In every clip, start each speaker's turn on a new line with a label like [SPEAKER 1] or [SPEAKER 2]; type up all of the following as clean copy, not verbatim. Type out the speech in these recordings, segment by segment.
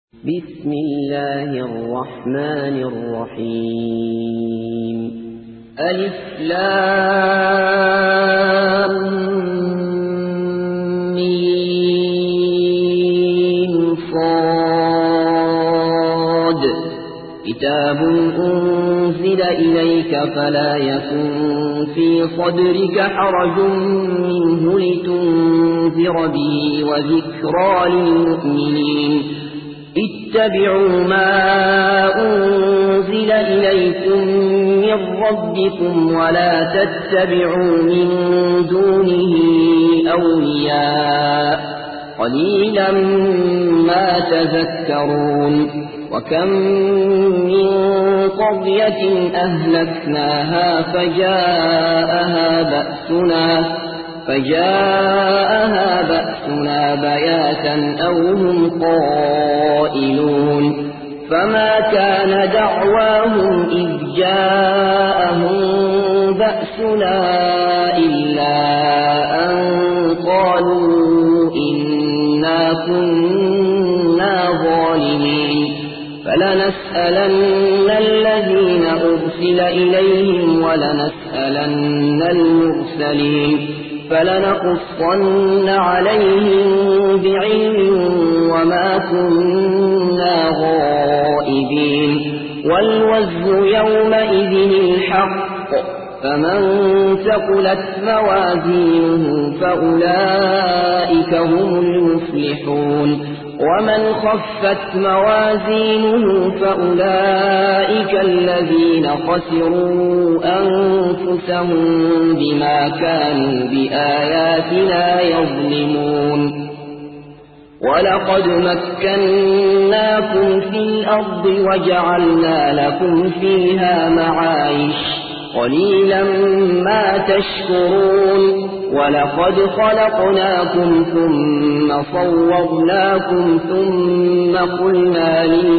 [SPEAKER 1] بسم الله الرحمن الرحيم ألف لام ميم صاد كتاب أنزل إليك فلا يكن في صدرك حرج منه لتنذر به وذكرى للمؤمنين اتبعوا ما أنزل إليكم من ربكم ولا تتبعوا من دونه أولياء قليلا ما تذكرون وكم من قرية أهلكناها فجاءها بأسنا بياتا أو هم قائلون فما كان دعواهم إذ جاءهم بأسنا إلا أن قالوا إنا كنا ظالمين فلنسألن الذين أرسل إليهم ولنسألن المرسلين فلنقصن عليهم بعلم وما كنا غائبين والوزن يومئذ الحق فمن ثقلت موازينه فأولئك هم المفلحون ومن خفت موازينه فأولئك الذين خسروا أنفسهم بما كانوا بآياتنا يظلمون ولقد مكناكم في الأرض وجعلنا لكم فيها معايش قليلا ما تشكرون ولقد خلقناكم ثم صورناكم ثم قلنا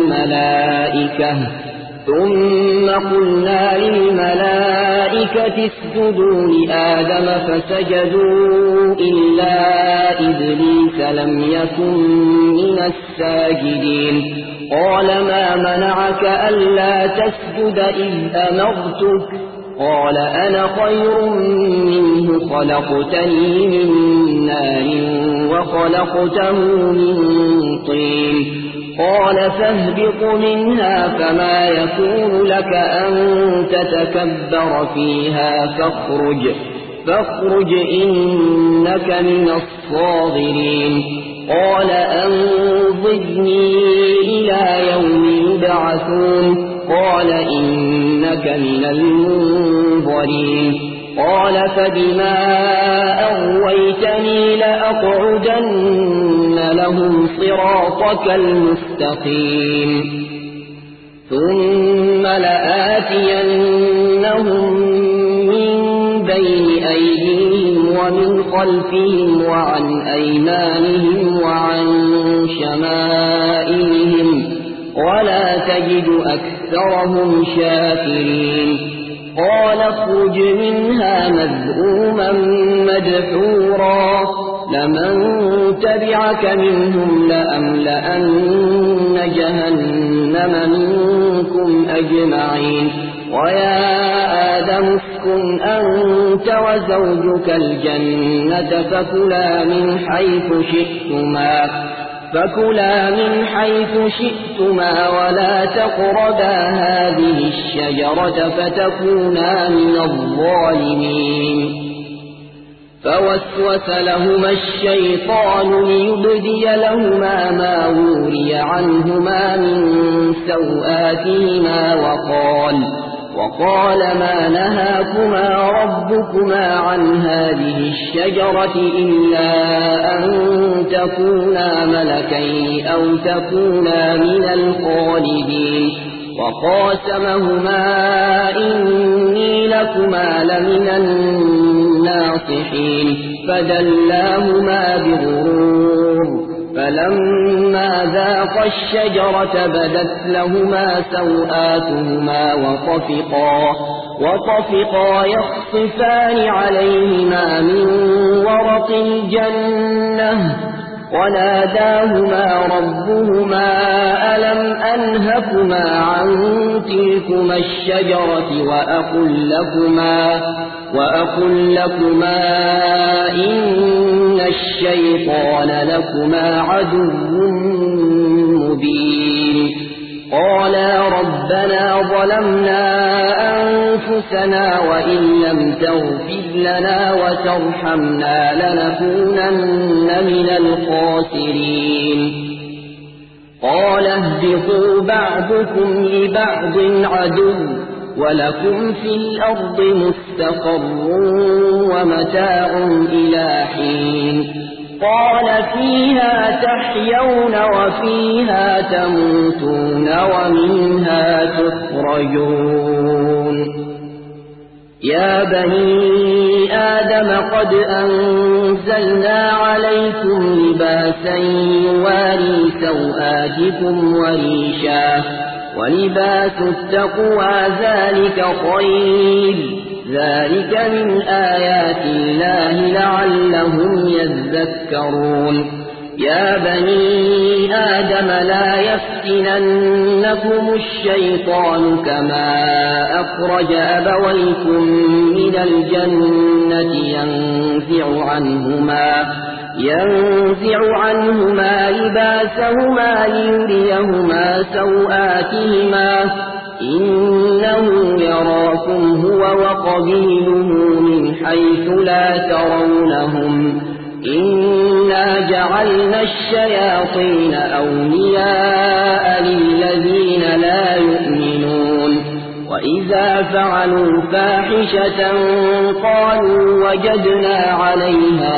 [SPEAKER 1] للملائكة اسجدوا لآدم فسجدوا إلا إبليس لم يكن من الساجدين قال ما منعك ألا تسجد إذ أمرتك قال أنا خير منه خلقتني من نار وخلقته من طين قال فاهبط منها فما يكون لك أن تتكبر فيها فاخرج إنك من الصاغرين قال أنظرني إلى يوم يبعثون قال إنك من المنظرين قال فبما أغويتني لأقعدن لهم صراطك المستقيم ثم لآتينهم من بين أيديهم ومن خلفهم وعن أيمانهم وعن شمائلهم ولا تجد أكثرهم شاكرين قال اخرج منها مذءوما مدحورا لمن تبعك منهم لأملأن جهنم منكم أجمعين ويا آدم اسكن أنت وزوجك الجنة فكلا من حيث شئتما ولا تقربا هذه الشجرة فتكونا من الظالمين فوسوس لهما الشيطان ليبدي لهما ما وري عنهما من سوآتهما وقال ما نهاكما ربكما عن هذه الشجرة إلا أن تكونا ملكين أو تكونا من الخالدين وقاسمهما إني لكما لمن الناصحين فدلاهما بغرور فلما ذاقا الشجرة بدت لهما سوآتهما وطفقا يخصفان عليهما من ورق الجنة وناداهما ربهما أنهاكما عن تلكما الشجرة وأقل لكما إن الشيطان لكما عدو مبين قالا ربنا ظلمنا أنفسنا وإن لم تغفر لنا وترحمنا لنكونن من الخاسرين قال اهبطوا بعضكم لبعض عدو ولكم في الأرض مستقر ومتاع إلى حين قال فيها تحيون وفيها تموتون ومنها تخرجون يا بني آدم قد أنزلنا عليكم لباسا يواري سوآتكم وريشا ولباس التقوى ذلك خير ذلك من آيات الله لعلهم يذكرون يا بني آدم لا يفتننكم الشيطان كما أخرج أبويكم من الجنة ينزع عنهما لباسهما ليريهما سوآتهما إنه يراكم هو وقبيله من حيث لا ترونهم إنا جعلنا الشياطين أولياء للذين لا يؤمنون وإذا فعلوا فاحشة قالوا وجدنا عليها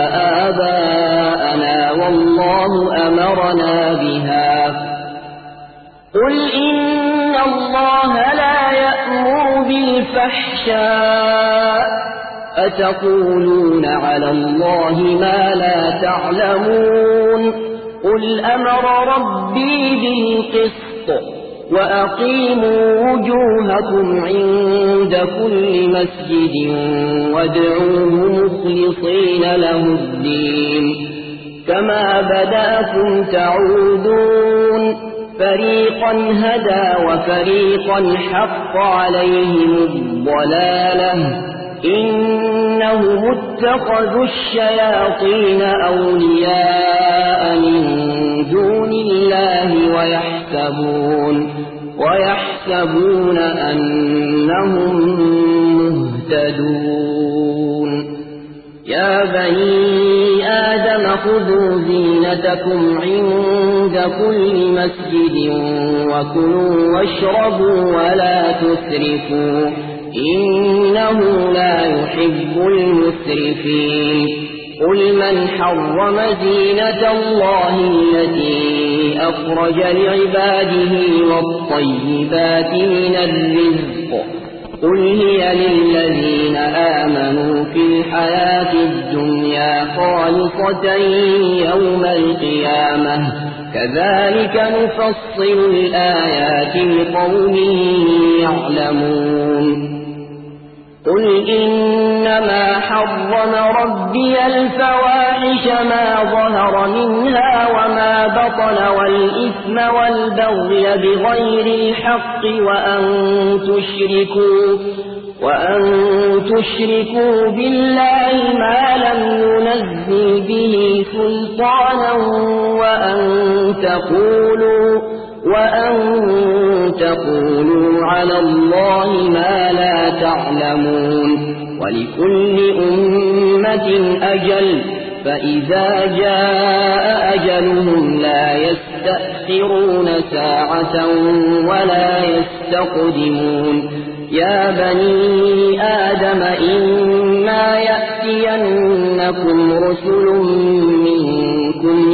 [SPEAKER 1] آباءنا والله أمرنا بها قل إن الله لا يأمر بالفحشاء أتقولون على الله ما لا تعلمون قل أمر ربي بالقسط وأقيموا وجوهكم عند كل مسجد وادعوه مخلصين له الدين كما بدأكم تعودون فريقا هدى وفريقا حق عليهم الضلالة إنهم اتخذوا الشياطين أولياء من دون الله ويحسبون أنهم مهتدون يا بني آدم خذوا زينتكم عند كل مسجد وكلوا واشربوا ولا تسرفوا إنه لا يحب المسرفين قل من حرم زينة الله التي أخرج لعباده والطيبات من الرزق قل هي للذين آمنوا في الحياة الدنيا خالصة يوم القيامة كذلك نفصل الآيات لقوم يعلمون قل إنما حرم ربي الفواحش ما ظهر منها وما بطن والإثم والبغي بغير الحق وأن تشركوا بالله ما لم ينزل به سلطانا وأن تقولوا على الله ما لا تعلمون ولكل أمة أجل فإذا جاء أجلهم لا يستأخرون ساعة ولا يستقدمون يا بني آدم إما يأتينكم رسل منكم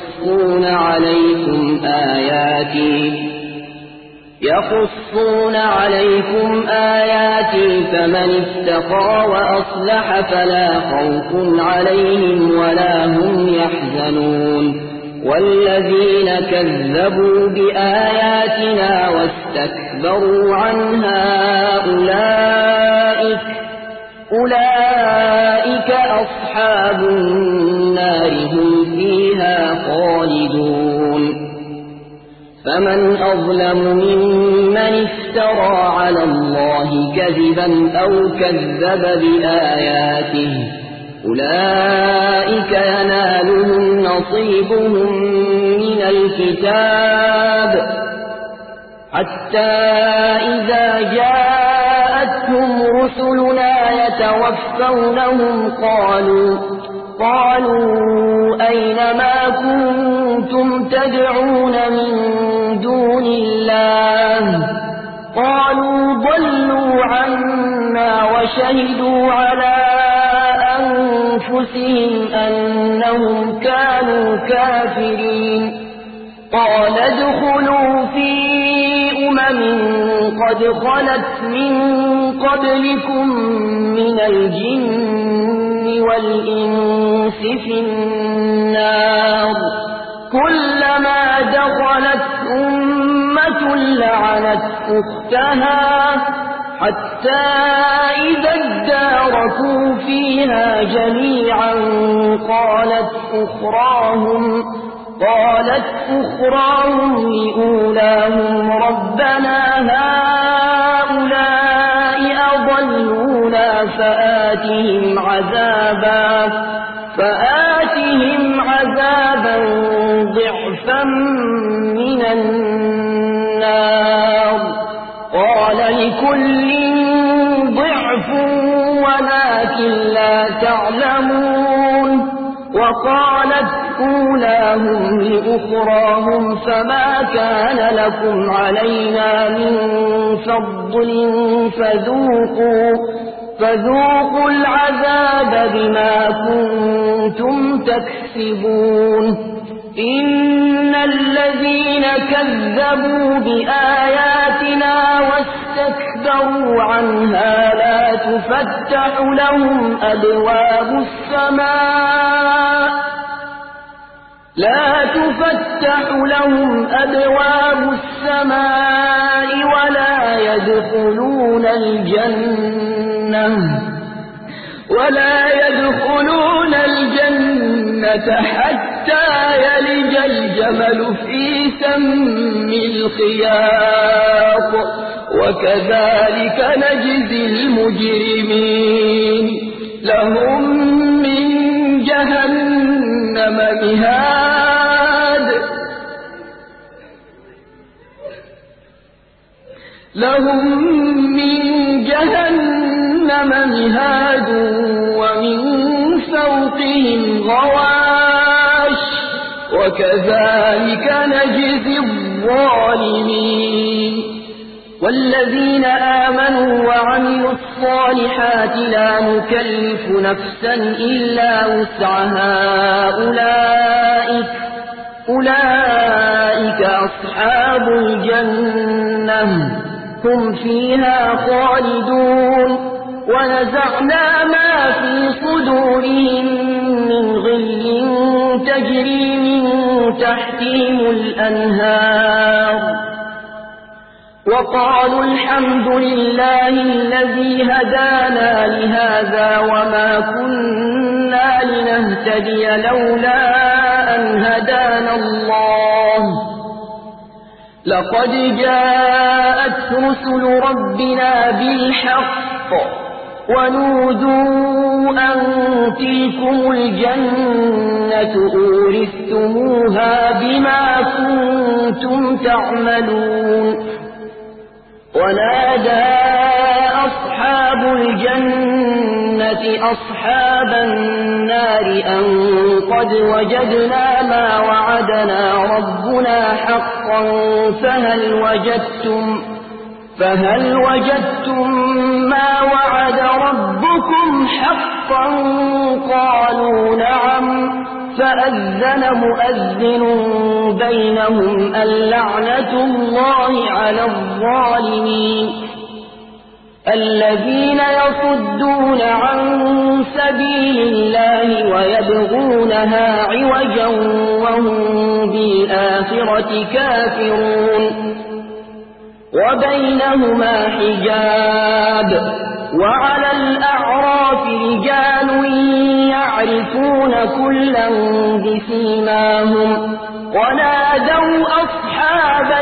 [SPEAKER 1] يقصون عليكم آياتي فمن اتقى وأصلح فلا خوف عليهم ولا هم يحزنون والذين كذبوا بآياتنا واستكبروا عنها أولئك أصحاب النار هم فيها خالدون فمن أظلم ممن افترى على الله كذبا أو كذب بآياته أولئك ينالهم نصيبهم من الكتاب حتى إذا جاءتهم رسلنا يتوفونهم قالوا أين ما كنتم تدعون من دون الله قالوا ضلوا عنا وشهدوا على أنفسهم أنهم كانوا كافرين قال ادخلوا في قد خلت من قبلكم من الجن والإنس في النار كلما دخلت أمة لعنت أختها حتى إذا اداركوا فيها جميعا قالت أخراهم لأولاهم ربنا هؤلاء أضلونا فآتهم عذابا ضعفا من النار قال لكل ضعف ولكن لا تعلمون وقالت أولاهم لأخراهم فما كان لكم علينا من فضل فذوقوا العذاب بما كنتم تكسبون إن الذين كذبوا بآياتنا واستكبروا عنها لا تفتح لهم أبواب السماء ولا يدخلون الجنة حتى يلج الجمل في سم الخياط وكذلك نجزي المجرمين لهم من جهنم مهاد ومن فوقهم غواش وكذلك نجزي الظالمين والذين آمنوا وعملوا الصالحات لا نكلف نفسا إلا وسعها أولئك أصحاب الجنة هم فيها خالدون ونزعنا ما في صدورهم من غل تجري من تحتهم الأنهار وقالوا الحمد لله الذي هدانا لهذا وما كنا لنهتدي لولا أن هدانا الله لقد جاءت رسل ربنا بالحق ونودوا أن تلكم الجنة أورثتموها بما كنتم تعملون ونادى أصحاب الجنة أصحاب النار أن قد وجدنا ما وعدنا ربنا حقا فهل وجدتم ما وعد ربكم حقا قالوا نعم فأذن مؤذن بينهم اللعنة الله على الظالمين الذين يصدون عن سبيل الله ويبغونها عوجا وهم بالآخرة كافرون وبينهما حجاب وعلى الأعراف رجال يعرفون كلا بسيماهم ونادوا أصحاب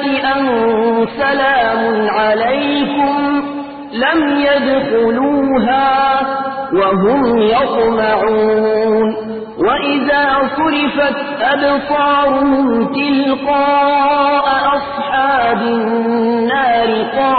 [SPEAKER 1] أن سلام عليكم لم يدخلوها وهم يطمعون وإذا صرفت أبصارهم تلقاء أصحاب النار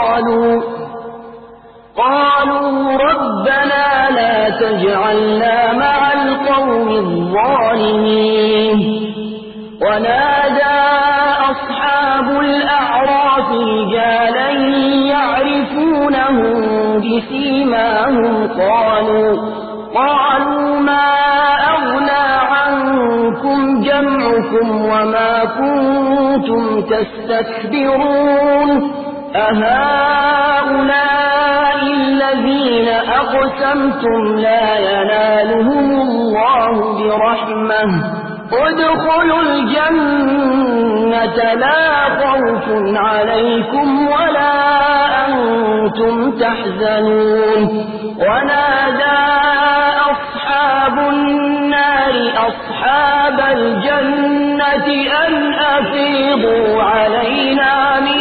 [SPEAKER 1] قالوا ربنا لا تجعلنا مع القوم الظالمين ونادى أصحاب الأعراف رجالا يعرفونهم بسيماهم قالوا ما أغنى عنكم جمعكم وما كنتم تستكبرون أهؤلاء الذين أقسمتم لا ينالهم الله برحمة ادخلوا الجنة لا خوف عليكم ولا أنتم تحزنون ونادى أصحاب النار أصحاب الجنة أن أفيضوا علينا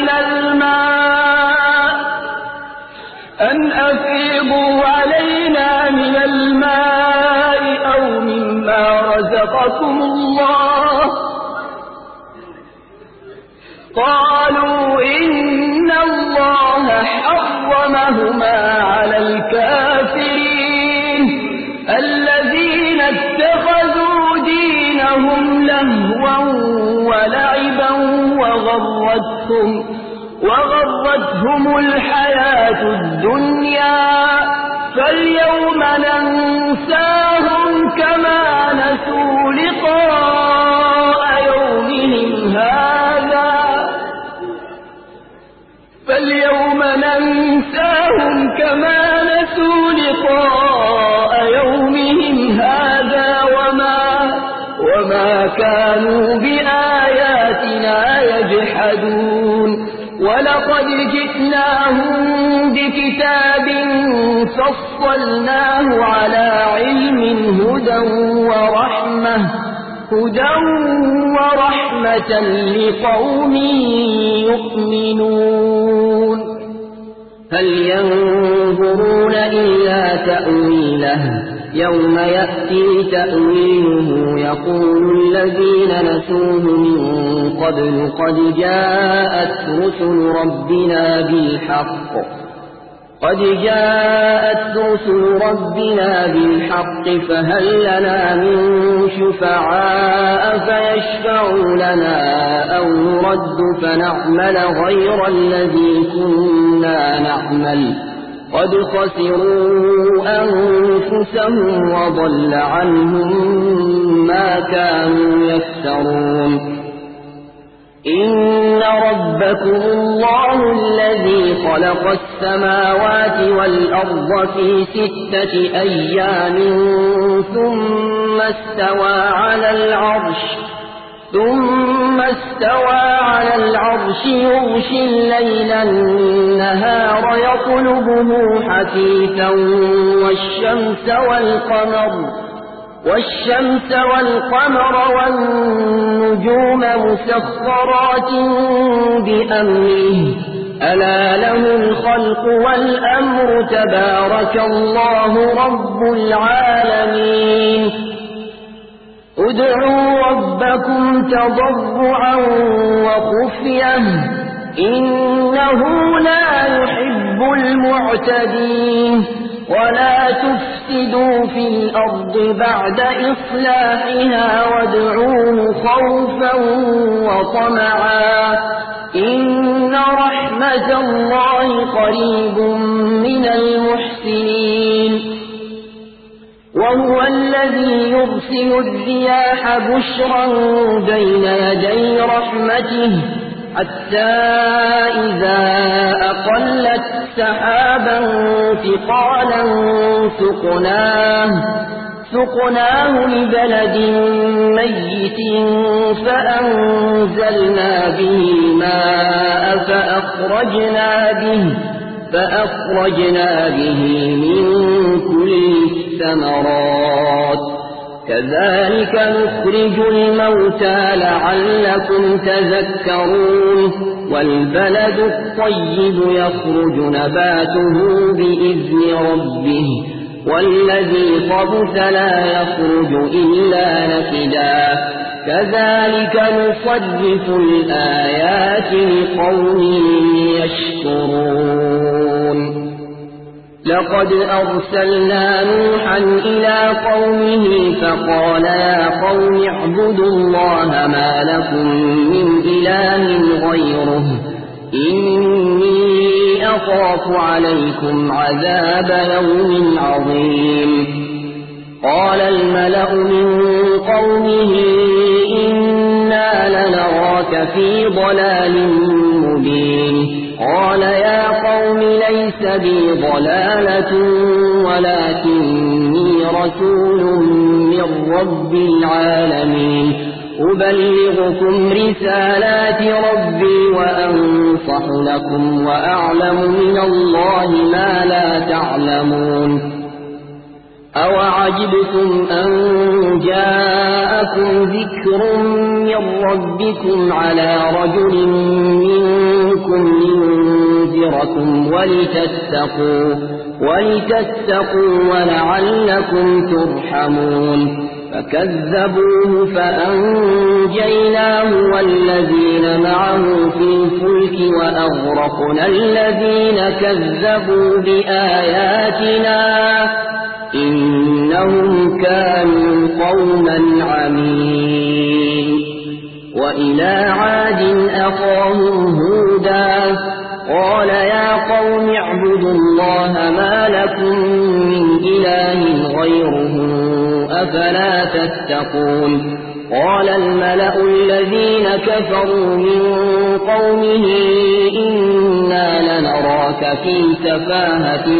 [SPEAKER 1] من الماء أو مما رزقكم الله قالوا إن الله حرمهما على الكافرين الذين اتخذوا دينهم لهوا ولعبا وغرتهم الحياة الدنيا فاليوم ننساهم كما نسوا لقاء يومهم هذا وما كانوا بآياتنا يجحدون ولقد جئناهم بكتاب فصلناه على علم هدى ورحمة لقوم يؤمنون هل ينظرون إلا تأويله يوم يأتي تأويله يقول الذين نسوه من قبل قد جاءت رسل ربنا بالحق فهل لنا من شفعاء فيشفعوا لنا أو نرد فنعمل غير الذي كنا نعمل قد خسروا أنفسهم وضل عنهم ما كانوا يفترون إن ربكم الله الذي خلق السماوات والأرض في 6 أيام ثم استوى على العرش يغشي الليل النهار يطلبه حثيثا والشمس والقمر والنجوم مسخرات بأمره ألا له الخلق والأمر تبارك الله رب العالمين ادعوا ربكم تضرعا وخفية إنه لا يحب المعتدين ولا تفسدوا في الأرض بعد إصلاحها وادعوه خوفا وطمعا إن رحمة الله قريب من المحسنين وهو الذي يرسل الرياح بشرا بين يدي رحمته حتى إذا أقلت سحابا ثقالا سقناه لبلد ميت فأنزلنا به الماء فأخرجنا به من كل الثمرات كذلك نخرج الموتى لعلكم تذكرون والبلد الطيب يخرج نباته بإذن ربه والذي خبث لا يخرج إلا نكدا كذلك نصرف الآيات لقوم يشكرون لقد أرسلنا نوحا إلى قومه فقال يا قوم اعبدوا الله ما لكم من إله غيره إني أخاف عليكم عذاب يوم عظيم قال الملأ من قومه إنا لنراك في ضلال مبين قال يا قوم ليس بي ضلالة ولكني رسول من رب العالمين أبلغكم رسالات ربي وأنصح لكم وأعلم من الله ما لا تعلمون أوعجبتم أن جاءكم ذكر من ربكم على رجل منكم لينذركم ولتتقوا ولعلكم ترحمون فكذبوه فأنجيناه والذين معه في الفلك وأغرقنا الذين كذبوا بآياتنا إنهم كانوا قوما عمين وإلى عاد أخاهم هودا قال يا قوم اعبدوا الله ما لكم من إله غيره أفلا تتقون قال الملأ الذين كفروا من قومه إنا لنراك في سفاهة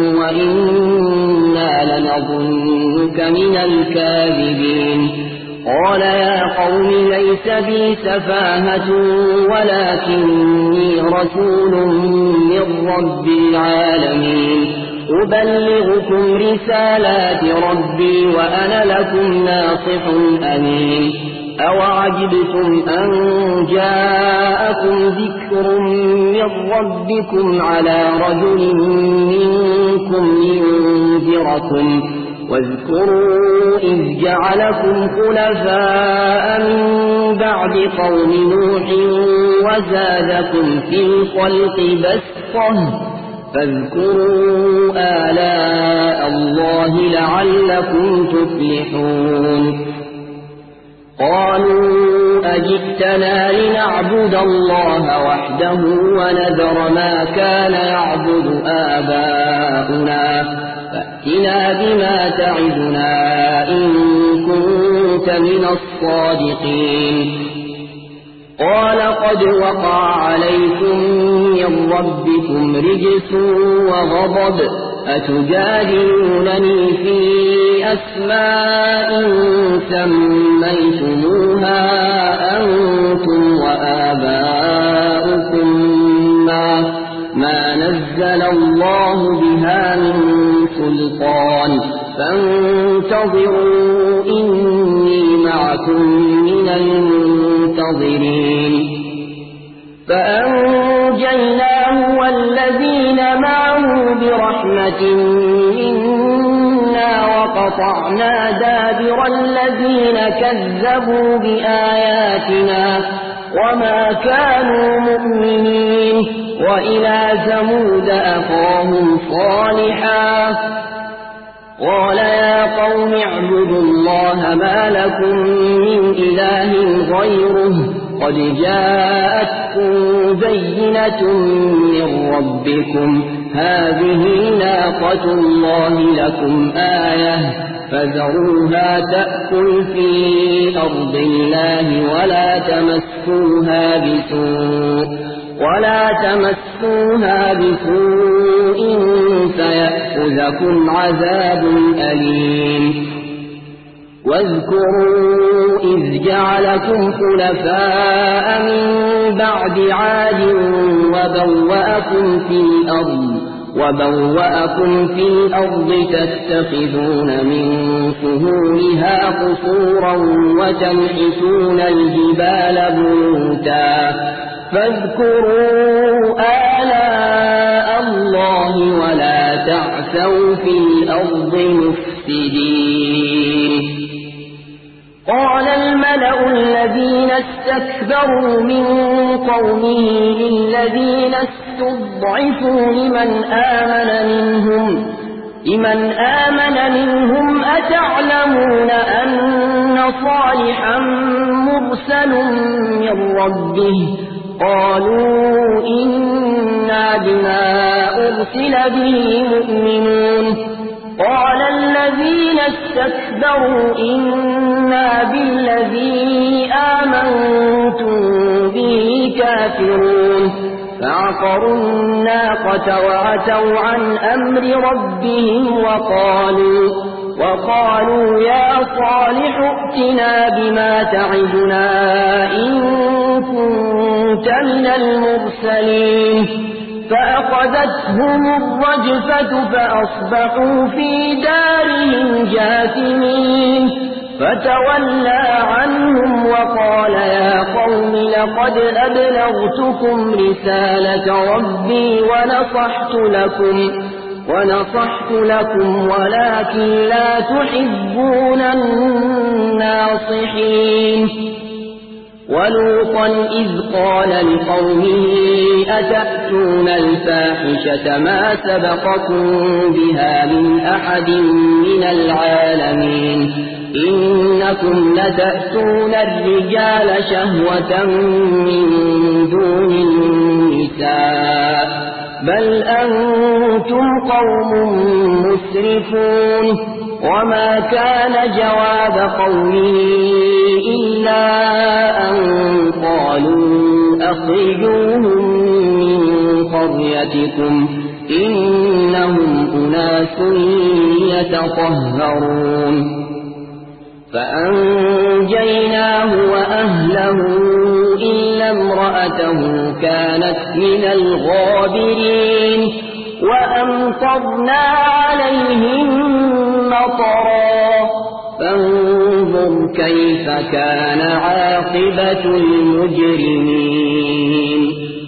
[SPEAKER 1] وإنا لنظنك من الكاذبين قال يا قوم ليس بي سفاهة ولكني رسول من رب العالمين أبلغكم رسالات ربي وأنا لكم ناصح أمين أوعجبتم أن جاءكم ذكر من ربكم على رجل منكم لينذركم واذكروا إذ جعلكم خلفاء من بعد قوم نوح وزادكم في الخلق بسطة فاذكروا آلاء الله لعلكم تفلحون قالوا أجئتنا لنعبد الله وحده ونذر ما كان يعبد آباؤنا فأتنا بما تعدنا إن كنت من الصادقين قال قد وقع عليكم من ربكم رجس وغضب أتجادلونني في أسماء سميتموها أنتم وآباؤكم ما نزل الله بها من سلطان فانتظروا إني معكم من المنتظرين فأنجيناه والذين معه برحمة منا وقطعنا دابر الذين كذبوا بآياتنا وما كانوا مؤمنين وإلى ثمود أخاهم صالحا قال يا قوم اعبدوا الله ما لكم من إله غيره قد جاءتكم بينة من ربكم هذه ناقة الله لكم آية فذروها تأكل في أرض الله ولا تمسوها بسوء فيأخذكم عذاب أليم واذكروا إذ جعلكم خلفاء من بعد عاد وبوأكم في الأرض تتخذون من سهولها قصورا وتنحتون الجبال بيوتا فاذكروا آلاء الله ولا تعثوا في الأرض مفسدين قال الملأ الذين استكبروا من قومه للذين استضعفوا لمن آمن منهم أتعلمون أن صالحا مرسل من ربه قالوا إنا بما أرسل به مؤمنون قال الذين استكبروا إنا بالذي آمنتم به كافرون فعقروا الناقة وعتوا عن أمر ربهم وقالوا يا صالح ائتنا بما تعدنا إن كنت من المرسلين فأخذتهم الرجفة فأصبحوا في دارهم جاثمين فتولى عنهم وقال يا قوم لقد أبلغتكم رسالة ربي ونصحت لكم ولكن لا تحبون الناصحين ولوطا إذ قال لقومه أتأتون الفاحشة ما سبقكم بها من أحد من العالمين إنكم لتأتون الرجال شهوة من دون النساء بل أنتم قوم مسرفون وما كان جواب قومه إلا أن قالوا أخرجوهم من قريتكم إنهم أناس يتطهرون فأنجيناه وأهله إلا امرأته كانت من الغابرين وأمطرنا عليهم مطرا فانظر كيف كان عاقبة المجرمين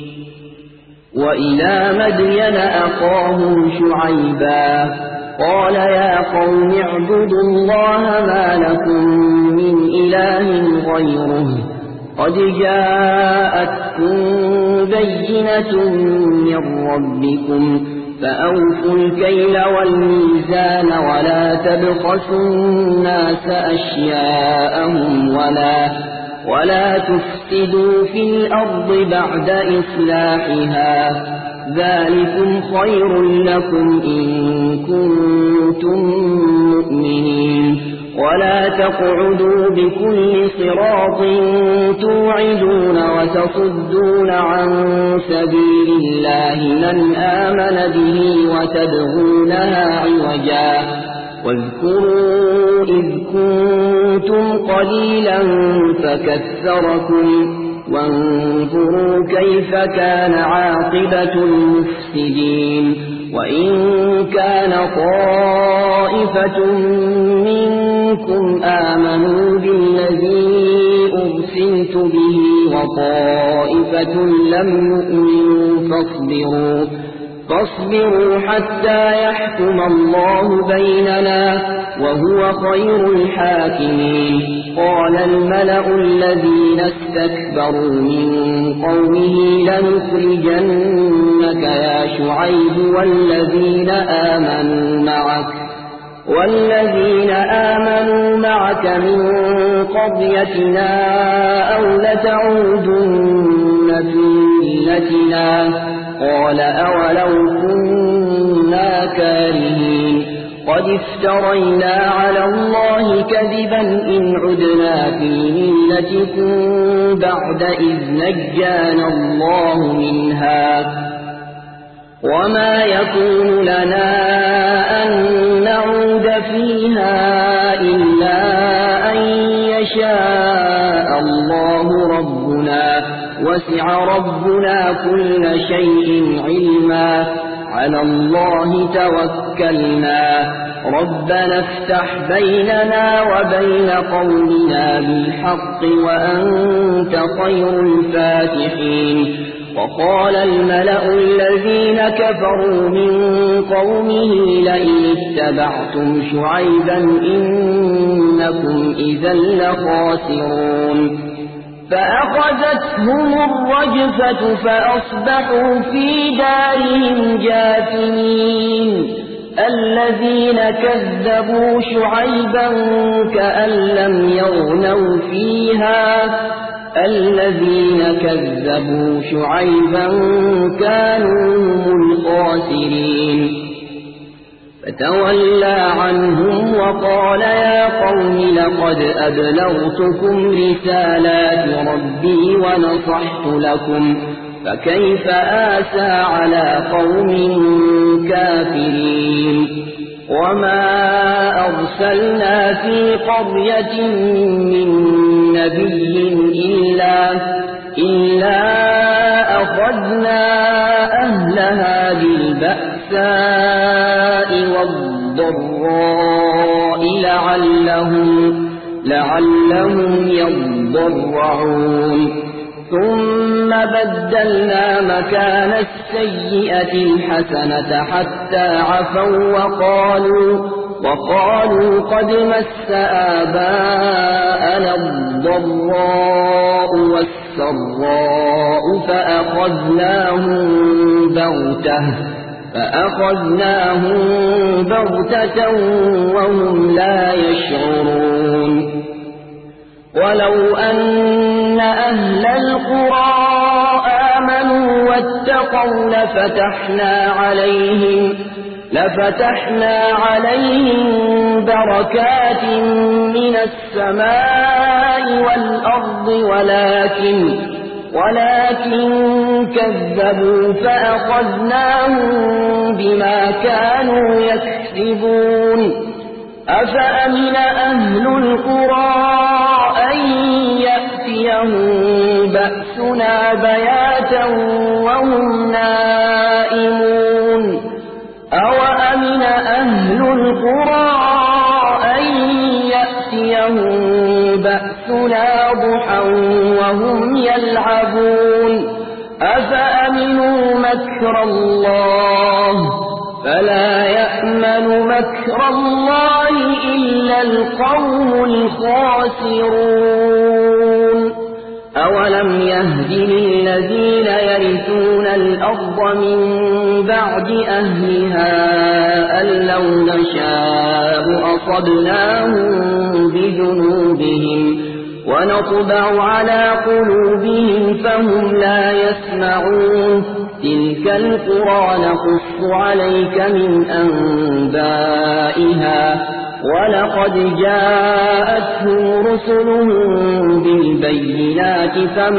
[SPEAKER 1] وإلى مدين أخاهم شعيبا قال يا قوم اعبدوا الله ما لكم من إله غيره قد جاءتكم بينة من ربكم فأوفوا الكيل والميزان ولا تبخسوا الناس أشياءهم ولا تفسدوا في الأرض بعد إصلاحها ذلكم خير لكم إن كنتم مؤمنين ولا تقعدوا بكل صراط توعدون وتصدون عن سبيل الله من آمن به وتبغونها عوجا واذكروا إذ كنتم قليلا فكثركم وانظروا كيف كان عاقبة المفسدين وإن كان طائفة منكم آمنوا بالذي أرسلت به وطائفة لم يؤمنوا فاصبروا حتى يحكم الله بيننا وهو خير الحاكمين قال الملأ الذين استكبروا من قومه لنخرجنك يا شعيب والذين آمنوا معك من قريتنا أو لتعودن في ملتنا قال أولو كنا كارهين قد افترينا على الله كذبا إن عدنا في ملتكم بعد إذ نجانا الله منها وما يكون لنا أن نعود فيها إلا أن يشاء الله ربنا وسع ربنا كل شيء علما على الله توكلنا ربنا افتح بيننا وبين قومنا بالحق وأنت خير الفاتحين وقال الملأ الذين كفروا من قومه لئن اتبعتم شعيبا إنكم إذا لخاسرون فأخذتهم الرجفة فأصبحوا في دارهم جاثمين الذين كذبوا شعيبا كأن لم يغنوا فيها الذين كذبوا شعيبا كانوا هم الخاسرين فتولى عنهم وقال يا قوم لقد أبلغتكم رسالات ربي ونصحت لكم فكيف آسى على قوم كافرين وما أرسلنا في قرية من نبي إلا أخذنا أهلها بالبأساء والضراء لعلهم يضرعون ثم بدلنا مكان السيئة الحسنة حتى عفوا وقالوا قد مس آباءنا الضراء والسراء فأخذناهم بغتة وهم لا يشعرون ولو أن أهل القرى آمنوا واتقوا لفتحنا عليهم بركات من السماء والأرض ولكن كذبوا فأخذناهم بما كانوا يكسبون أفأمن أهل القرى أن يأتيهم بأسنا بياتا وهم نائمون أوأمن أهل القرى أن يأتيهم بأسنا ضحى وهم يلعبون أفأمنوا مكر الله فلا يأمن مكر الله إلا القوم الخاسرون أولم يهد للذين يرثون الأرض من بعد أهلها أن لو نشاء أصبناهم بذنوبهم ونطبع على قلوبهم فهم لا يسمعون تلك القرى نقص عليك من أنبائها ولقد جاءتهم رسلهم بالبينات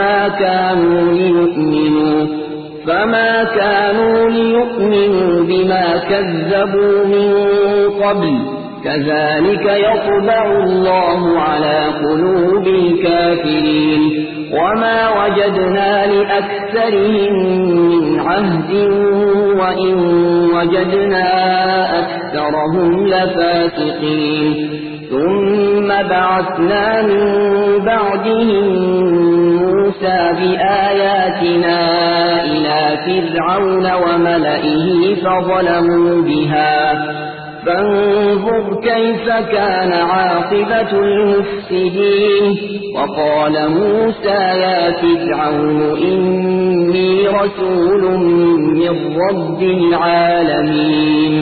[SPEAKER 1] فما كانوا ليؤمنوا بما كذبوا من قبل كذلك يطبع الله على قلوب الكافرين وما وجدنا لأكثرهم من عهد وإن وجدنا أكثرهم لفاسقين ثم بعثنا من بعدهم موسى بآياتنا إلى فرعون وملئه فظلموا بها فانظر كيف كان عاقبة المفسدين وقال موسى يا فرعون إني رسول من رب العالمين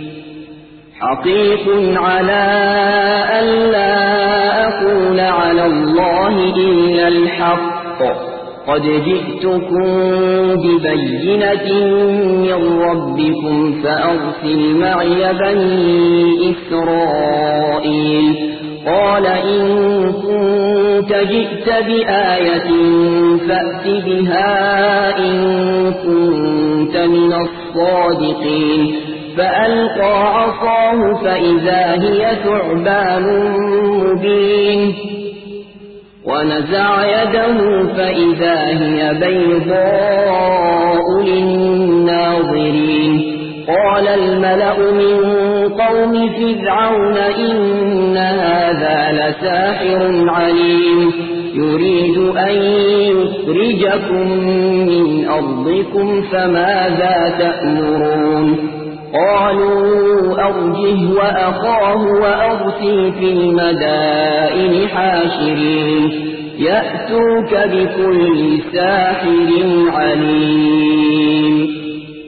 [SPEAKER 1] حقيق على ألا أقول على الله إلا الحق قد جئتكم ببينة من ربكم فأرسل معي بني إسرائيل قال إن كنت جئت بآية فأت بها إن كنت من الصادقين فألقى عصاه فإذا هي ثعبان مبين ونزع يده فإذا هي بيضاء للناظرين قال الملأ من قوم فرعون إن هذا لساحر عليم يريد أن يخرجكم من أرضكم فماذا تأمرون قالوا أرجه وأخاه وأرسل في المدائن حاشرين يأتوك بكل ساحر عليم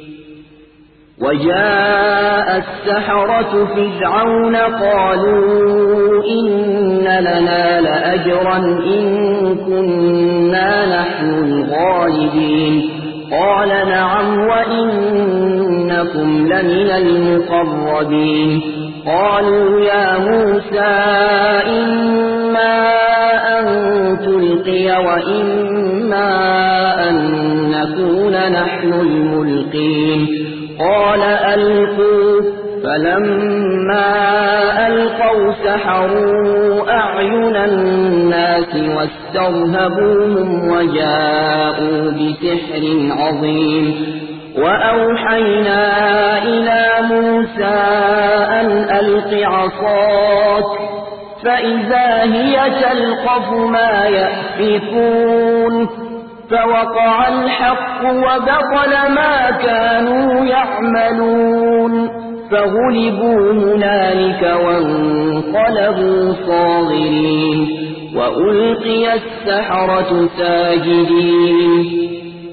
[SPEAKER 1] وجاء السحرة فرعون قالوا إن لنا لأجرا إن كنا نحن الغالبين قال نعم وإنكم لمن المقربين قالوا يا موسى إما أن تلقي وإما أن نكون نحن الملقين قال ألقوا فلما ألقوا سحروا أعين الناس واسترهبوهم وجاءوا بسحر عظيم وأوحينا إلى موسى أن ألق عصاك فإذا هي تلقف ما يأفكون فوقع الحق وبطل ما كانوا يعملون فغلبوا هنالك وانقلبوا صاغرين وألقي السحرة ساجدين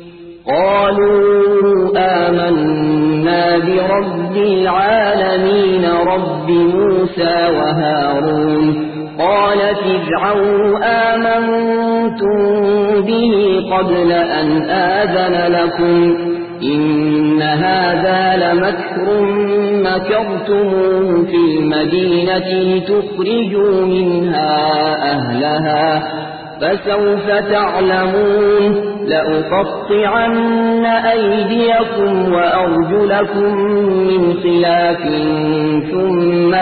[SPEAKER 1] قالوا آمنا برب العالمين رب موسى وهارون قال فرعون آمنتم به قبل أن آذن لكم إن هذا لمكر مكرتموه في المدينة لتخرجوا منها أهلها فسوف تعلمون لأقطعن أيديكم وأرجلكم من خلاف ثم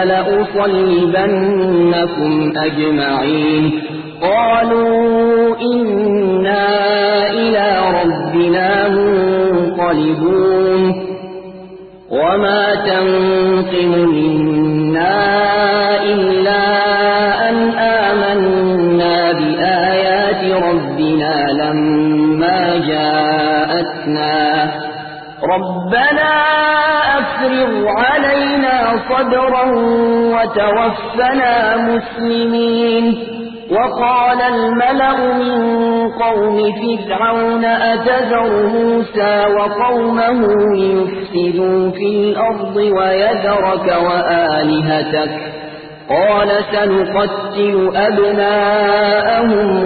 [SPEAKER 1] لأصلبنكم أجمعين قالوا إنا إلى ربنا منقلبون وما تنقم منا إلا أن آمنا بآيات ربنا لما جاءتنا ربنا أفرغ علينا صبرا وتوفنا مسلمين وقال الملأ من قوم فرعون أتذر موسى وقومه ليفسدوا في الأرض ويذرك وآلهتك قال سنقتل أبناءهم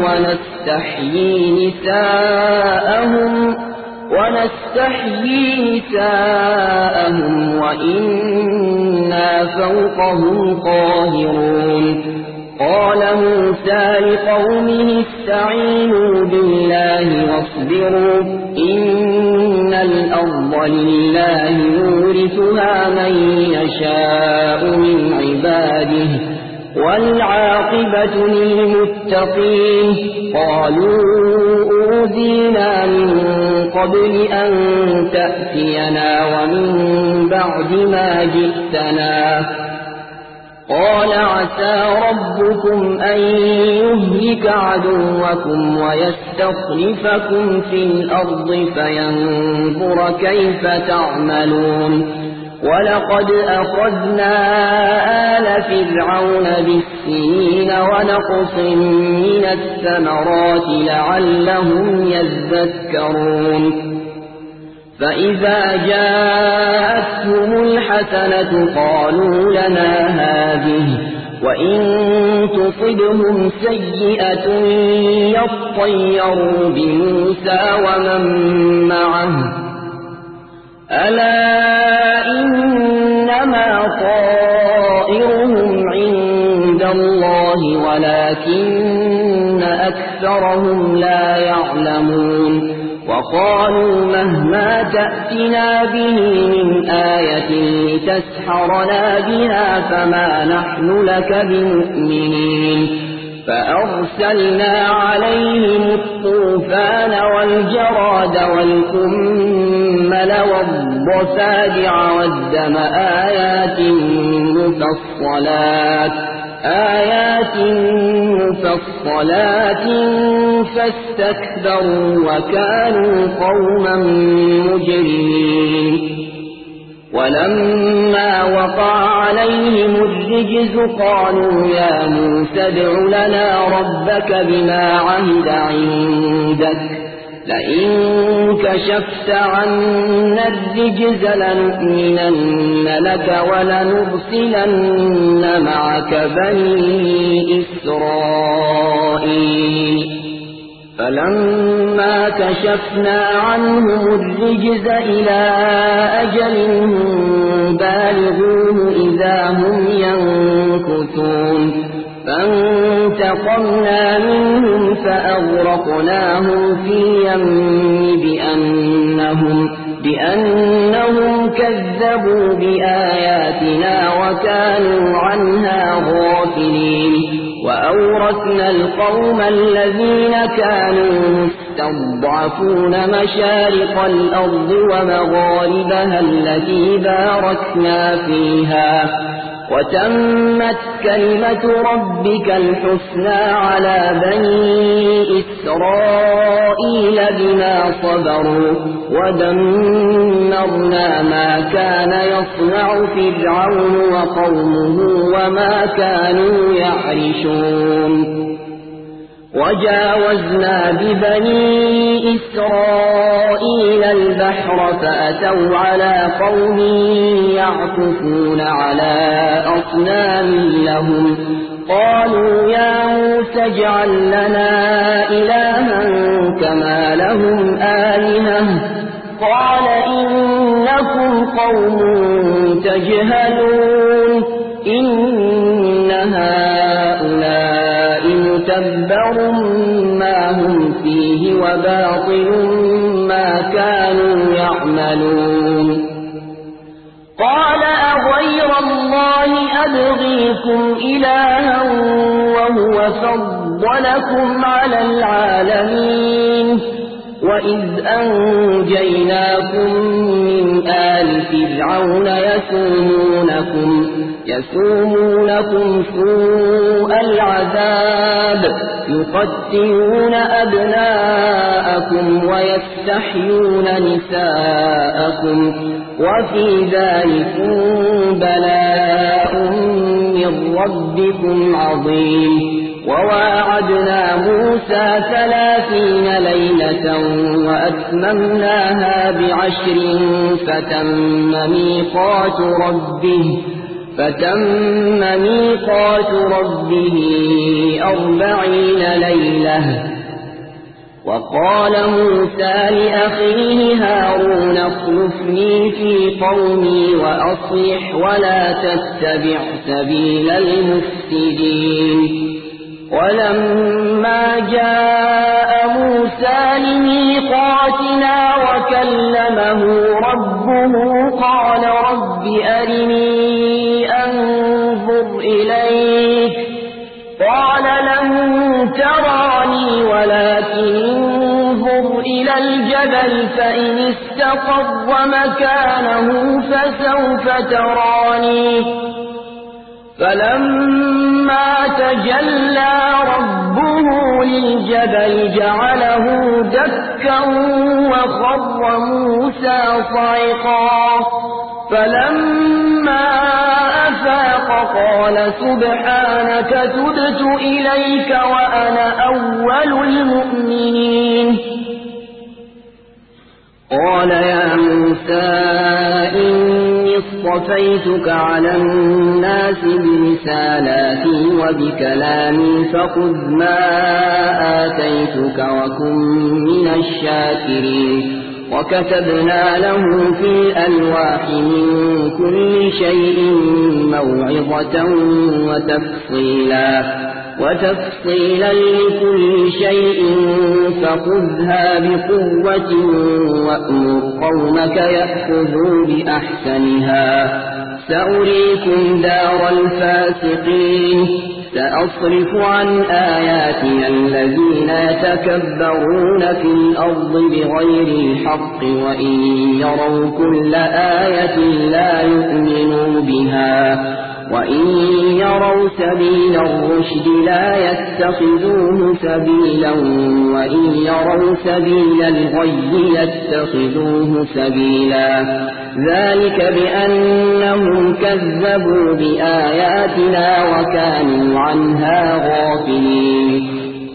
[SPEAKER 1] ونستحيي نساءهم وإنا فوقهم قاهرون قال موسى لقومه استعينوا بالله واصبروا إن الأرض لله يورثها من يشاء من عباده والعاقبة للمتقين قالوا أوذينا من قبل أن تأتينا ومن بعد ما جئتنا قال عسى ربكم أن يهلك عدوكم ويستخلفكم في الأرض فينظر كيف تعملون ولقد أخذنا آل فرعون بالسنين ونقص من الثمرات لعلهم يذكرون فإذا جاءتهم الحسنة قالوا لنا هذه وإن تصبهم سيئة يطيروا بموسى ومن معه ألا إنما طائرهم عند الله ولكن أكثرهم لا يعلمون وقالوا مهما تأتنا به من آية لتسحرنا بها فما نحن لك بمؤمنين فأرسلنا عليهم الطوفان والجراد والقمل والضفادع والدم آيات مفصلات فاستكبروا وكانوا قوما مجرمين ولما وقع عليهم الرجز قالوا يا موسى ادع لنا ربك بما عهد عندك لئن كشفت عنا الرجز لنؤمنن لك ولنرسلن معك بني إسرائيل فلما كشفنا عنهم الرجز إلى أجل بالغوه إذا هم ينكثون فانتقمنا منهم فأغرقناهم في اليم بأنهم كذبوا بآياتنا وكانوا عنها غافلين وأورثنا القوم الذين كانوا مستضعفون مشارق الأرض ومغاربها التي باركنا فيها وتمت كلمة ربك الحسنى على بني إسرائيل بما صبروا ودمرنا ما كان يصنع فرعون وقومه وما كانوا يعرشون وجاوزنا ببني إسرائيل البحر فأتوا على قوم يعكفون على أصنام لهم قالوا يا موسى اجعل لنا إلها كما لهم آلهة قال إنكم قوم تجهلون إن هؤلاء متبر ما هم فيه وباطل ما كانوا يعملون قال أغير الله أبغيكم إلها وهو فضلكم على العالمين وإذ أنجيناكم من آل فرعون يسومونكم سوء العذاب يقتلون أبناءكم ويستحيون نساءكم وفي ذلكم بلاء من ربكم عظيم وواعدنا موسى 30 ليلة وأتممناها ب10 فتم ميقات ربه 40 ليلة وقال موسى لأخيه هارون اخلفني في قومي وأصلح ولا تتبع سبيل المفسدين ولما جاء موسى لميقاتنا وكلمه ربه قال رب أرني أنظر إليك قال لن تراني ولكن انظر إلى الجبل فإن استقر مكانه فسوف تراني فلما تجلى ربه للجبل جعله دكا وخر موسى صعقا فلما أفاق قال سبحانك تبت إليك وأنا أول المؤمنين قال يا موسى إني اصطفيتك على الناس برسالاتي وبكلامي فخذ ما آتيتك وكن من الشاكرين وكتبنا له في الألواح من كل شيء موعظة وتفصيلا لكل شيء فخذها بقوة وأمر قومك يأخذوا بأحسنها سأريكم دار الفاسقين سأصرف عن آياتي الذين يتكبرون في الأرض بغير الحق وإن يروا كل آية لا يؤمنوا بها وإن يروا سبيل الرشد لا يتخذوه سبيلا وإن يروا سبيل الغي يتخذوه سبيلا ذلك بأنهم كذبوا بآياتنا وكانوا عنها غافلين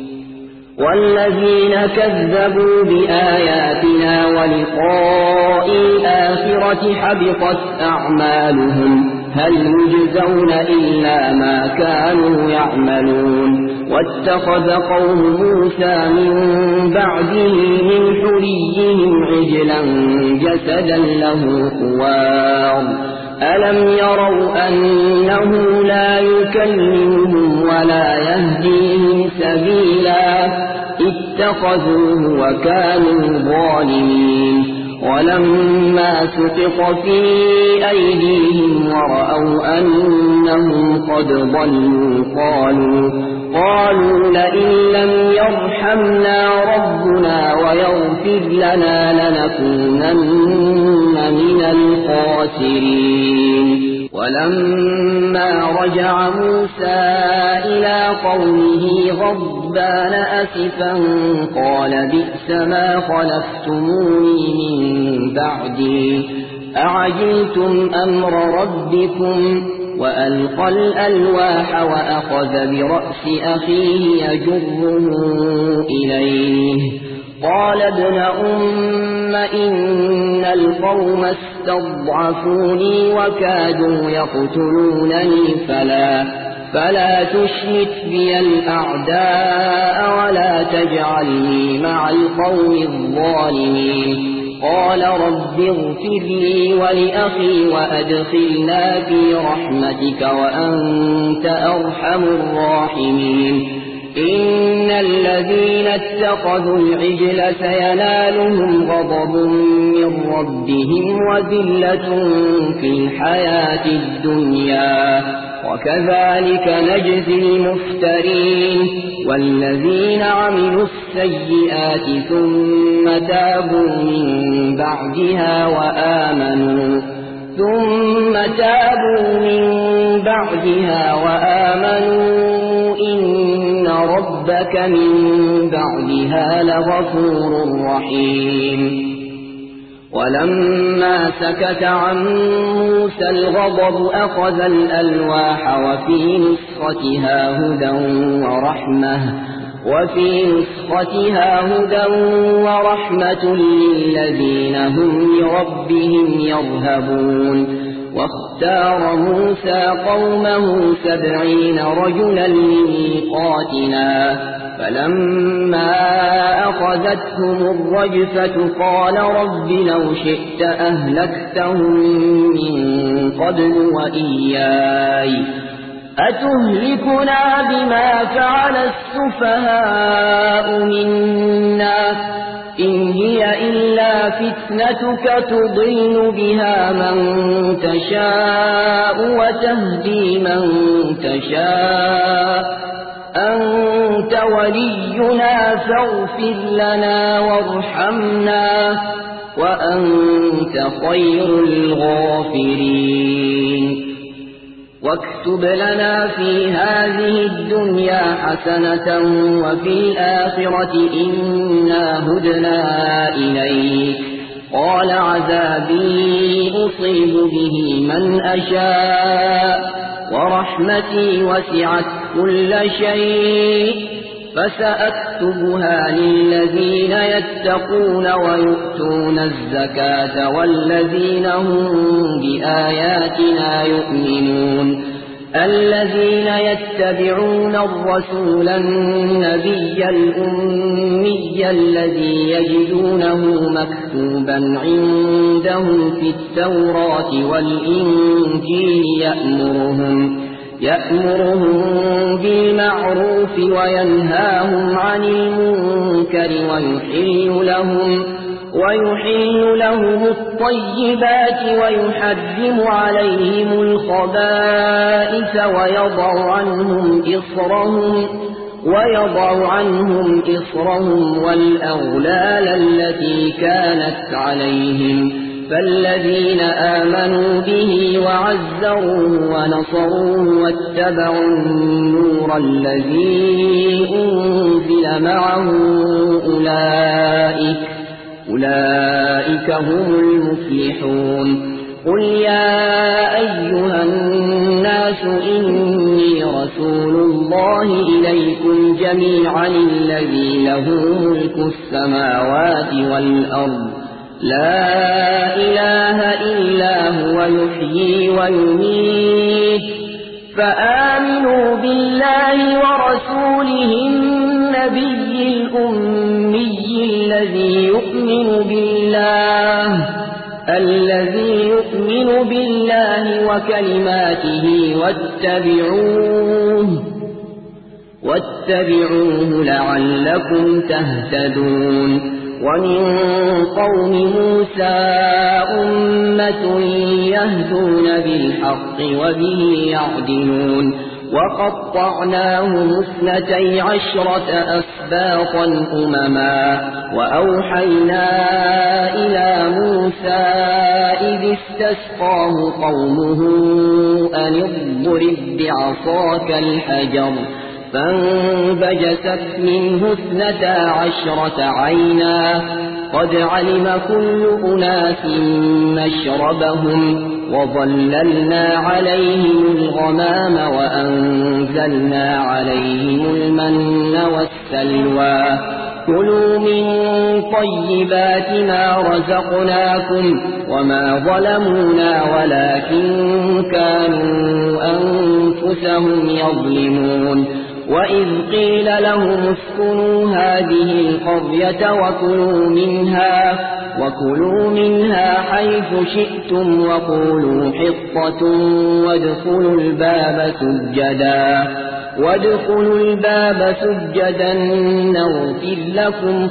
[SPEAKER 1] والذين كذبوا بآياتنا ولقاء الآخرة حبطت أعمالهم هل يجزون إلا ما كانوا يعملون واتخذ قوم موسى من بعده من حليهم عجلا جسدا له خوار ألم يروا أنه لا يكلمهم ولا يهديهم سبيلا اتخذوه وكانوا ظالمين ولما سقط في أيديهم ورأوا أنهم قد ضلوا قالوا لئن لم يرحمنا ربنا ويغفر لنا لنكونن من الخاسرين ولما رجع موسى إلى قومه غضبان أسفا قال بئس ما خلفتموني من بعدي أعجلتم أمر ربكم وألقى الألواح وأخذ برأس أخيه يجره إليه قال ابن أم إن القوم استضعفوني وكادوا يقتلونني فلا تشمت بي الأعداء ولا تجعلني مع القوم الظالمين قال رب اغفر لي ولأخي وأدخلنا في رحمتك وأنت أرحم الراحمين إن الذين اتخذوا العجل سينالهم غضب من ربهم وذلة في الحياة الدنيا وكذلك نجزي المفترين والذين عملوا السيئات ثم تابوا من بعدها وآمنوا إن ربك من بعدها لغفور رحيم ولما سكت عن موسى الغضب أخذ الألواح وفي نسختها هدى ورحمة للذين هم لربهم يرهبون واختار موسى قومه 70 رجلا لميقاتنا فلما أخذتهم الرجفة قال رب لو شئت أهلكتهم من قبل وإياي أتهلكنا بما فعل السفهاء منا إن هي إلا فتنتك تضل بها من تشاء وتهدي من تشاء أنت ولينا فاغفر لنا وارحمنا وأنت خير الغافرين واكتب لنا في هذه الدنيا حسنة وفي الآخرة إنا هدنا إليك قال عذابي أصيب به من أشاء ورحمتي وسعت كل شيء فسأكتبها للذين يتقون ويؤتون الزكاة والذين هم بآياتنا يؤمنون الذين يتبعون الرسول النبي الأمي الذي يجدونه مكتوبا عندهم في التوراة والإنجيل يأمرهم بالمعروف ويحل لهم الطيبات ويحرم عليهم الخبائث ويضع عنهم إصرهم والأغلال التي كانت عليهم فالذين آمنوا به وعزروه ونصروه واتبعوا النور الذي أنزل معه أولئك هم المفلحون قل يا أيها الناس إني رسول الله إليكم جميعا الذي له ملك السماوات والأرض لا إله إلا هو يحيي ويميت فآمنوا بالله ورسوله النبي الأمي الذي يؤمن بالله وكلماته واتبعوه لعلكم تهتدون ومن قوم موسى أمة يهدون بالحق وبه يعدلون وقطعناهم 12 أسباطا أمما وأوحينا إلى موسى إذ استسقاه قومه أن اضرب بعصاك الحجر فانبجست منه 12 عينا قد علم كل أناس مشربهم وظللنا عليهم الغمام وأنزلنا عليهم المن والسلوى كلوا من طيبات ما رزقناكم وما ظلمونا ولكن كانوا أنفسهم يظلمون وإذ قيل لهم اسكنوا هذه القرية وكلوا منها حيث شئتم وقولوا حطة وادخلوا الباب سجدا نغفر لكم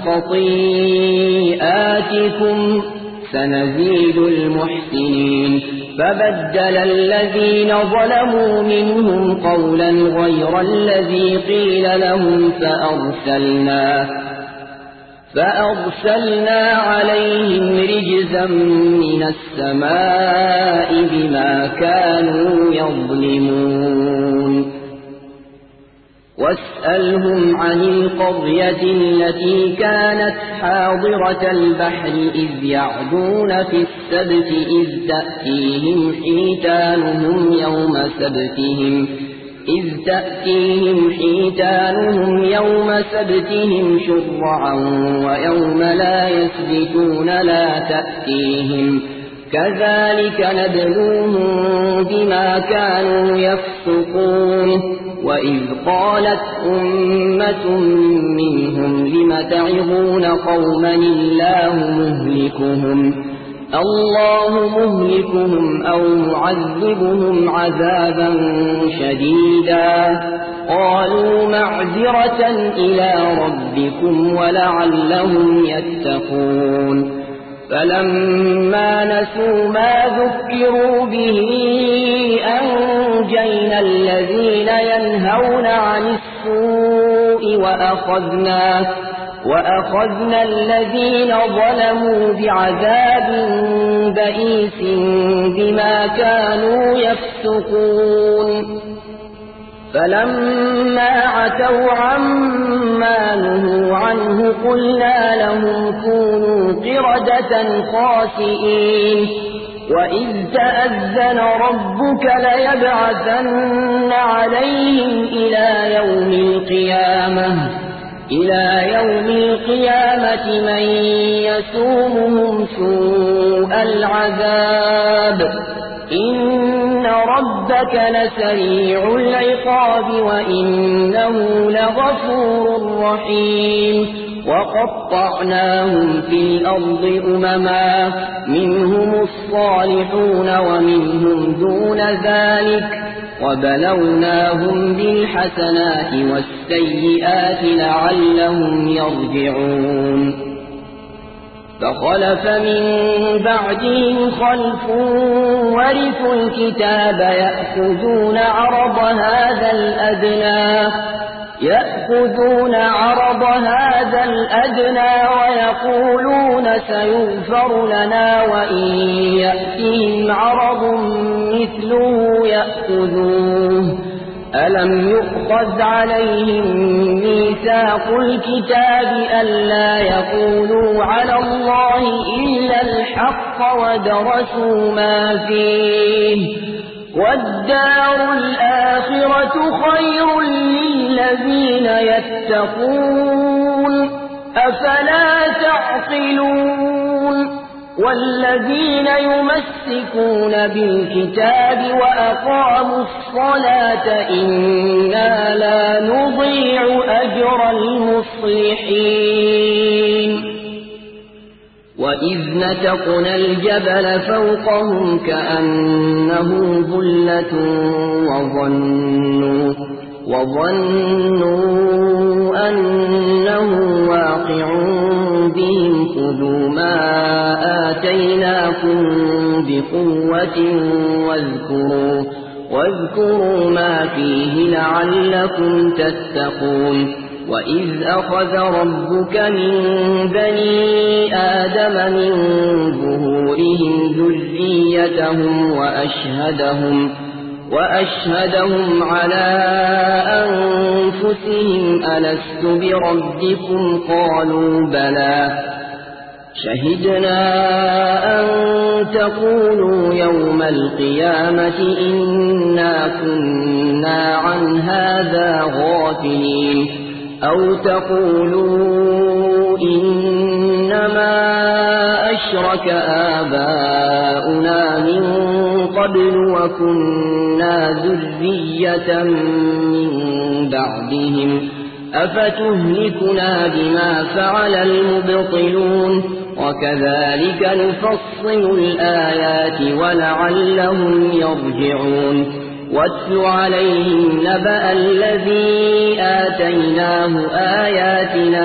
[SPEAKER 1] خطيئاتكم سنزيد المحسنين فبدل الذين ظلموا منهم قولا غير الذي قيل لهم فأرسلنا عليهم رجزا من السماء بما كانوا يظلمون واسألهم عن القرية التي كانت حاضرة البحر إذ يعدون في السبت إذ تأتيهم حيتانهم يوم سبتهم شرعا ويوم لا يسبتون لا تأتيهم كذلك نبلوهم بما كانوا يفسقون وإذ قالت أمة منهم لم تعظون قوما الله مهلكهم أو معذبهم عذابا شديدا قالوا معذرة إلى ربكم ولعلهم يتقون فلما نسوا ما ذكروا به أنجينا الذين ينهون عن السوء وأخذنا الذين ظلموا بعذاب بئيس بما كانوا يفسقون فلما عتوا عما نهوا عنه قلنا لهم كونوا قردة خاسئين وإذ تأذن ربك ليبعثن عليهم إلى يوم القيامة من يسومهم سوء العذاب إن ربك لسريع العقاب وإنه لغفور رحيم وقطعناهم في الأرض أمما منهم الصالحون ومنهم دون ذلك وبلوناهم بالحسنات والسيئات لعلهم يرجعون فخلف من بعدهم خلف ورثوا الكتاب يأخذون عرض هذا الأدنى ويقولون سيغفر لنا وإن يأتهم عرض مثله يأخذوه ألم يؤخذ عليهم ميثاق الكتاب ألا يقولوا على الله إلا الحق ودرسوا ما فيه والدار الآخرة خير للذين يتقون أفلا تعقلون والذين يمسكون بالكتاب وأقاموا الصلاة إنا لا نضيع أجر المصلحين وإذ نتقنا الجبل فوقهم كأنه ظلة وظنوا أنه واقع بهم خذوا ما آتيناكم بقوة واذكروا ما فيه لعلكم تتقون وإذ أخذ ربك من بني آدم من ظهورهم ذريتهم وأشهدهم على أنفسهم ألست بربكم قالوا بلى شهدنا أن تقولوا يوم القيامة إنا كنا عن هذا غافلين أو تقولوا إنما أشرك آباؤنا من قبل وكنا ذرية من بعدهم أفتهلكنا بما فعل المبطلون وكذلك نفصل الآيات ولعلهم يرجعون واتل عليهم نبأ الذي آتيناه آياتنا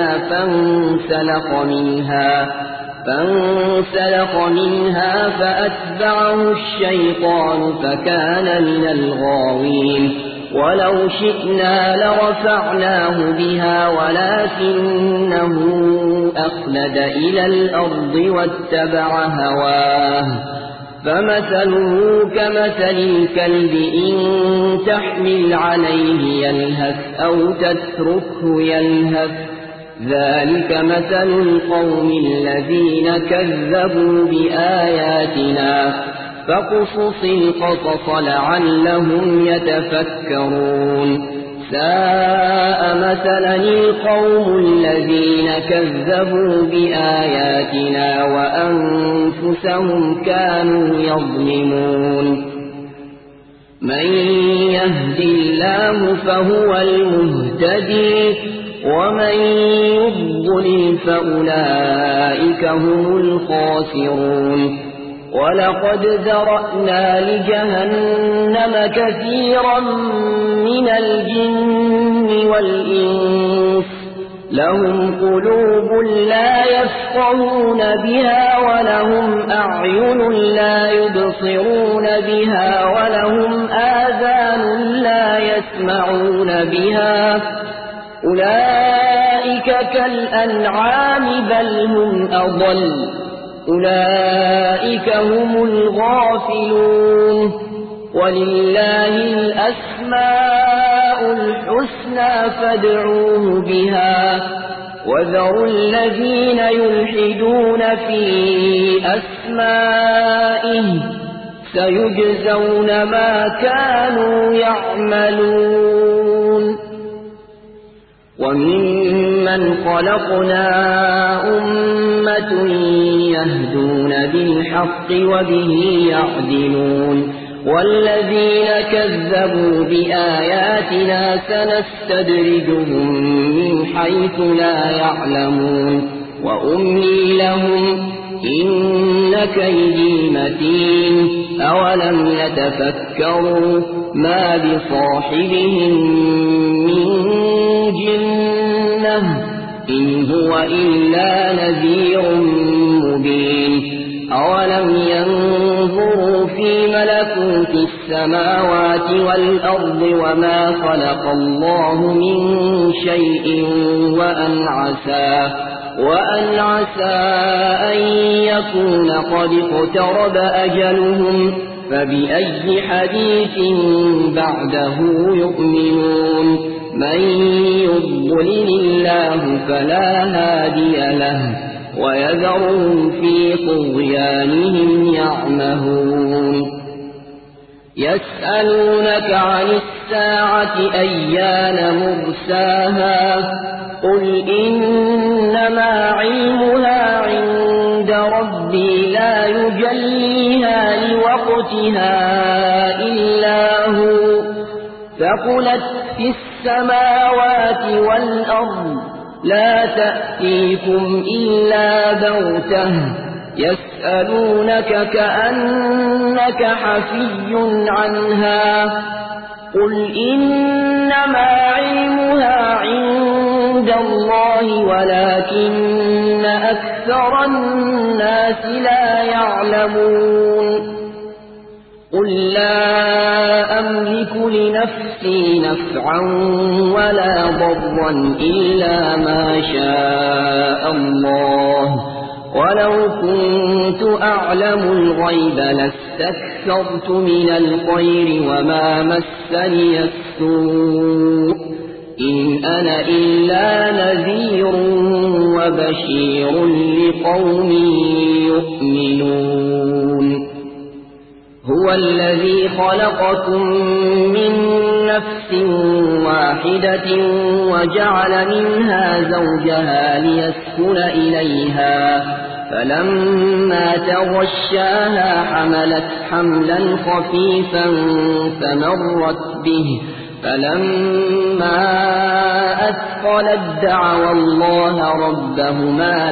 [SPEAKER 1] فانسلخ منها فأتبعه الشيطان فكان من الغاوين ولو شئنا لرفعناه بها ولكنه أخلد إلى الأرض واتبع هواه فمثله كمثل الكلب إن تحمل عليه يلهث أو تتركه يلهث ذلك مثل القوم الذين كذبوا بآياتنا فاقصص القصص لعلهم يتفكرون ساء مثلا القوم الذين كذبوا بآياتنا وأنفسهم كانوا يظلمون من يهد الله فهو المهتدي ومن يضلل فأولئك هم الخاسرون ولقد ذرأنا لجهنم كثيرا من الجن والإنس لهم قلوب لا يفقهون بها ولهم أعين لا يبصرون بها ولهم آذان لا يسمعون بها أولئك كالأنعام بل هم أضل أولئك هم الغافلون ولله الأسماء الحسنى فادعوه بها وذروا الذين يلحدون في أسمائه سيجزون ما كانوا يعملون وممن خلقنا أمة يهدون بالحق وبه يعدلون والذين كذبوا بآياتنا سنستدرجهم من حيث لا يعلمون وأملي لهم إن كيدي متين أولم يتفكروا ما بصاحبهم من جنة إن هو إلا نذير مبين أولم ينظروا في ملكوت السماوات والأرض وما خلق الله من شيء وأن عسى أن يكون قد اقترب أجلهم فبأي حديث بعده يؤمنون من يضلل الله فلا هادي له ويذرهم في طغيانهم يعمهون يسألونك عن الساعة أيان مرساها قل إنما علمها عند ربي لا يجليها لوقتها إلا هو ثقلت في السماوات والأرض لا تأتيكم إلا بغتة يسألونك كأنك حفي عنها قل إنما علمها عند الله ولكن أكثر الناس لا يعلمون قل لا أملك لنفسي نفعا ولا ضرا إلا ما شاء الله ولو كنت أعلم الغيب لاستكثرت من الخير وما مسني السوء إن أنا إلا نذير وبشير لقوم يؤمنون هو الذي خلقكم من نفس واحدة وجعل منها زوجها ليسكن إليها فلما تغشاها حملت حملا خفيفا فمرت به فلما أثقلت دعوا الله ربهما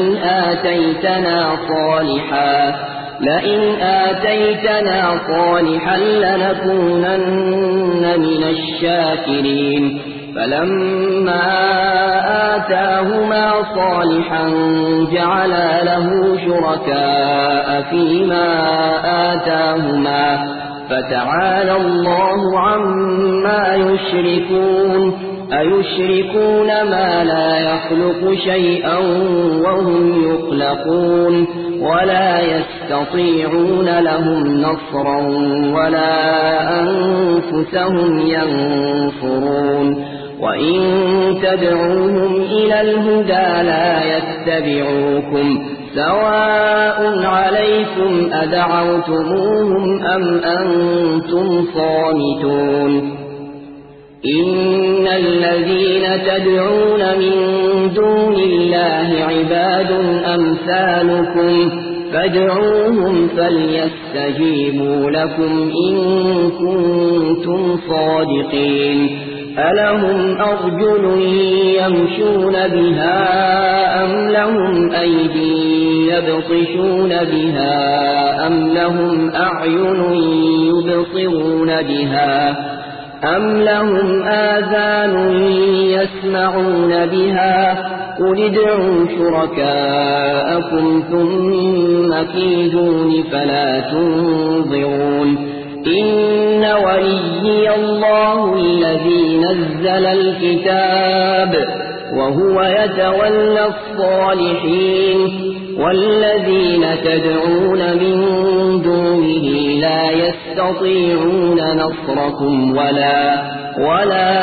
[SPEAKER 1] لئن آتيتنا صالحا لنكونن من الشاكرين فلما آتاهما صالحا جعلا له شركاء فيما آتاهما فتعالى الله عما يشركون أيشركون ما لا يخلق شيئا وهم يخلقون ولا يستطيعون لهم نصرا ولا أنفسهم ينصرون وإن تدعوهم إلى الهدى لا يتبعوكم سواء عليكم أدعوتموهم أم أنتم صامتون إن الذين تدعون من دون الله عباد أمثالكم فادعوهم فليستجيبوا لكم إن كنتم صادقين ألهم أرجل يمشون بها أم لهم أيدي يبطشون بها أم لهم أعين يبصرون بها أم لهم آذان يسمعون بها قل ادعوا شركاءكم ثم كيدون فلا تنظرون إن وليي الله الذي نزل الكتاب وهو يتولى الصالحين والذين تدعون من دونه لا يستطيعون نصركم ولا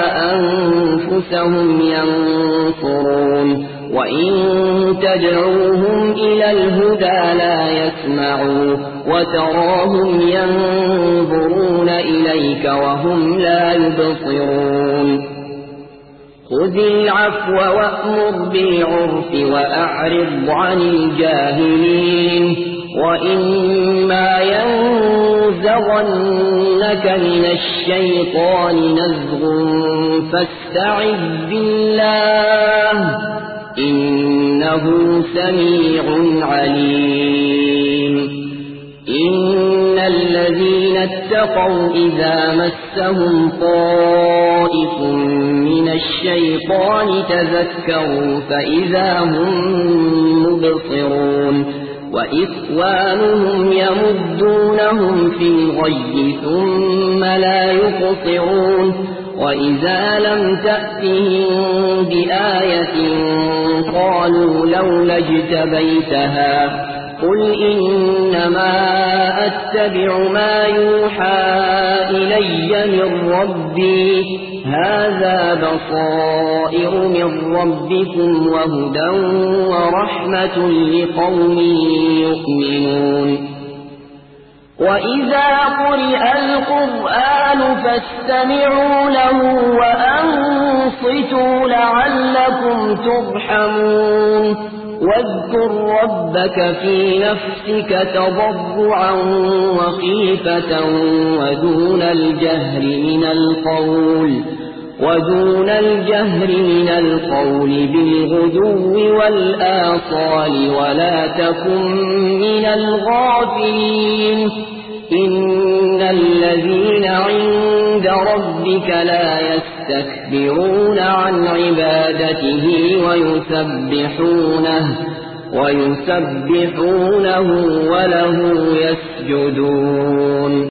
[SPEAKER 1] أنفسهم ينصرون وإن تدعوهم إلى الهدى لا يسمعوا وتراهم ينظرون إليك وهم لا يبصرون خذ العفو وأمر بالعرف وأعرض عن الجاهلين وإما ينزغنك من الشيطان نزغ فاستعذ بالله إنه سميع عليم إن الذين اتقوا إذا مسهم طائف من الشيطان تذكروا فإذا هم مبصرون وإخوانهم يمدونهم في الغي ثم لا يقصرون وإذا لم تأتهم بآية قالوا لولا اجتبيتها قل إنما أتبع ما يوحى إلي من ربي هذا بصائر من ربكم وهدى ورحمة لقوم يؤمنون وإذا قرئ القرآن فاستمعوا له وأنصتوا لعلكم ترحمون واذكر ربك في نفسك تضرعا وخيفة ودون الجهر من القول بالغدو والآصال ولا تكن من الغافلين إن الذين عند ربك لا يستكبرون عن عبادته ويسبحونه وله يسجدون